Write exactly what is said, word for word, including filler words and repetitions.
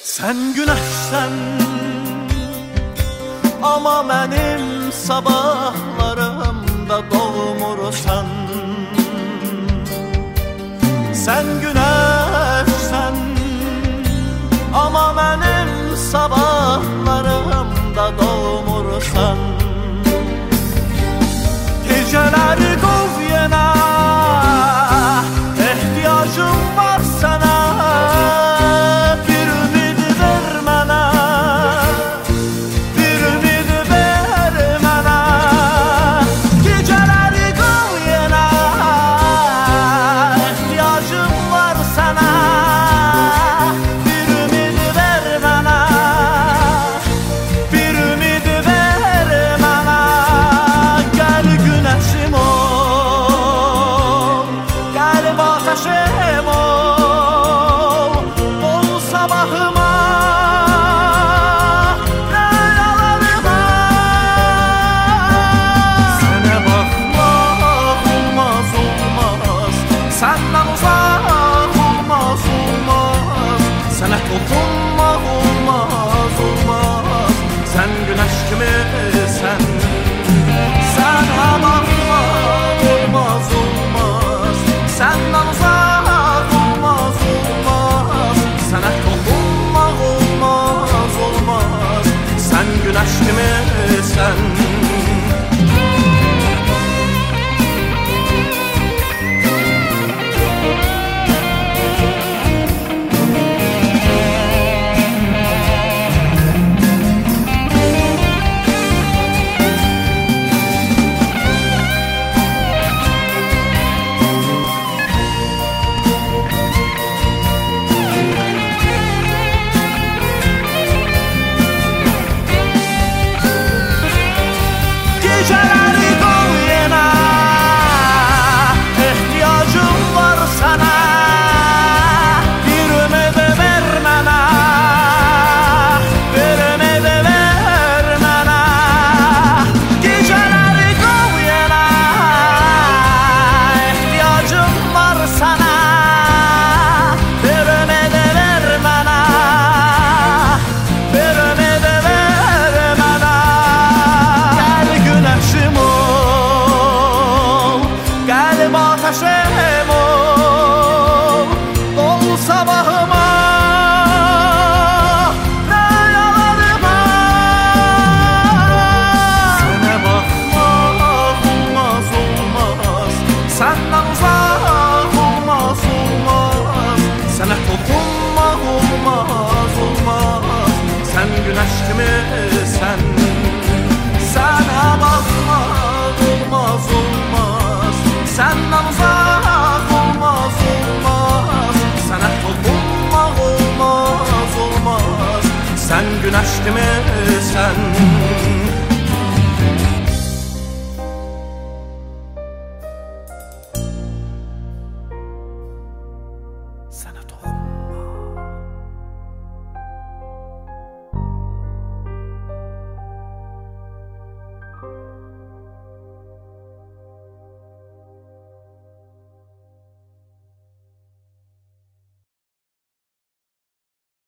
Sen güneşsen ama benim sabahlarımda doğmursan. Sen güneşsen ama benim sabahlarımda doğmursan. Geceleri kov yine, ihtiyacım var sana. Bir ümid ver bana, bir ümid ver bana. Geceleri kov yine, ihtiyacım var sana. Bir ümid ver bana, bir ümid ver bana. Gel güneşim ol, gel ateşim ol, ol sabahıma, rüyalarıma. Sana bakmak olmaz olmaz, senden uzak olmaz olmaz. Sana dokunmak olmaz olmaz, sen güneş gibisin. Sana bakmak olmaz olmaz, senden uzak olmaz olmaz. Sana dokunmak olmaz olmaz, sen güneş gibisin. Geceleri kov yine, ihtiyacım var sana. Bir ümid ver bana, bir ümid ver bana. Geceleri kov yine, ihtiyacım var sana. Bir ümid ver bana, bir ümid ver bana. Gel güneşim ol, gel ateşim ol, ol sabahıma, rüyalarıma. Sana bakmak olmaz olmaz, senden uzak olmaz olmaz. Sana dokunmak olmaz olmaz, sen güneş gibisin. Sana bakmak olmaz olmaz, senden uzak olmaz olmaz. Sana dokunmak olmaz olmaz, sen güneş gibisin.